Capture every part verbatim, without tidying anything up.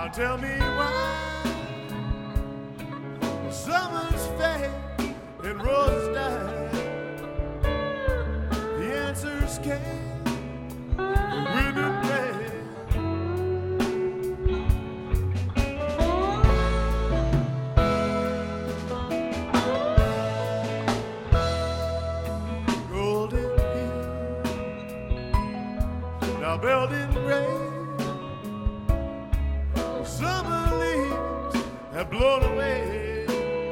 Now tell me why summer's fade and roses die. The answers came, the wind and rain. Golden hill, now belted rain. Summer leaves have blown away.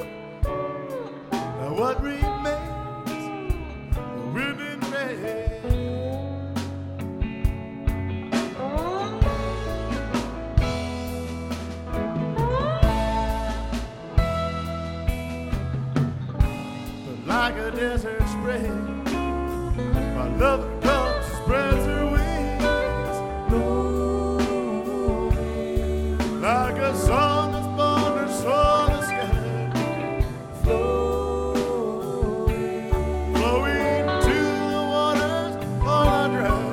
Now what remains? The wind and rain. But like a desert spring, my love comes and spreads her wings. Like a song that's born to soar the sky, flowing, flowing to the waters all are dry,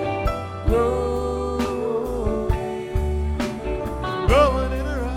growing, growing in her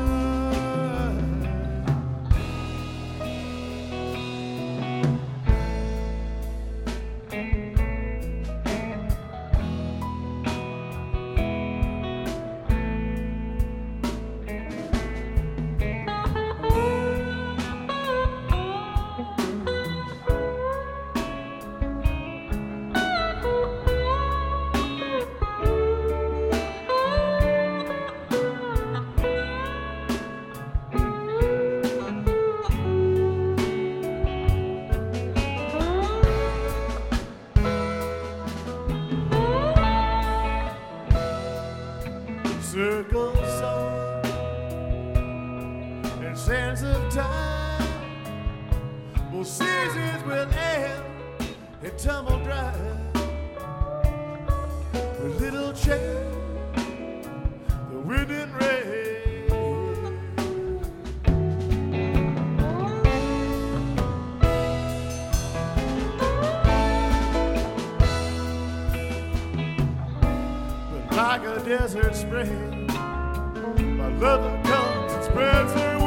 circles on and sands of time. Well, seasons will end and tumble dry. A little change, the wind and rain. But like a desert spring, my lover comes and spreads her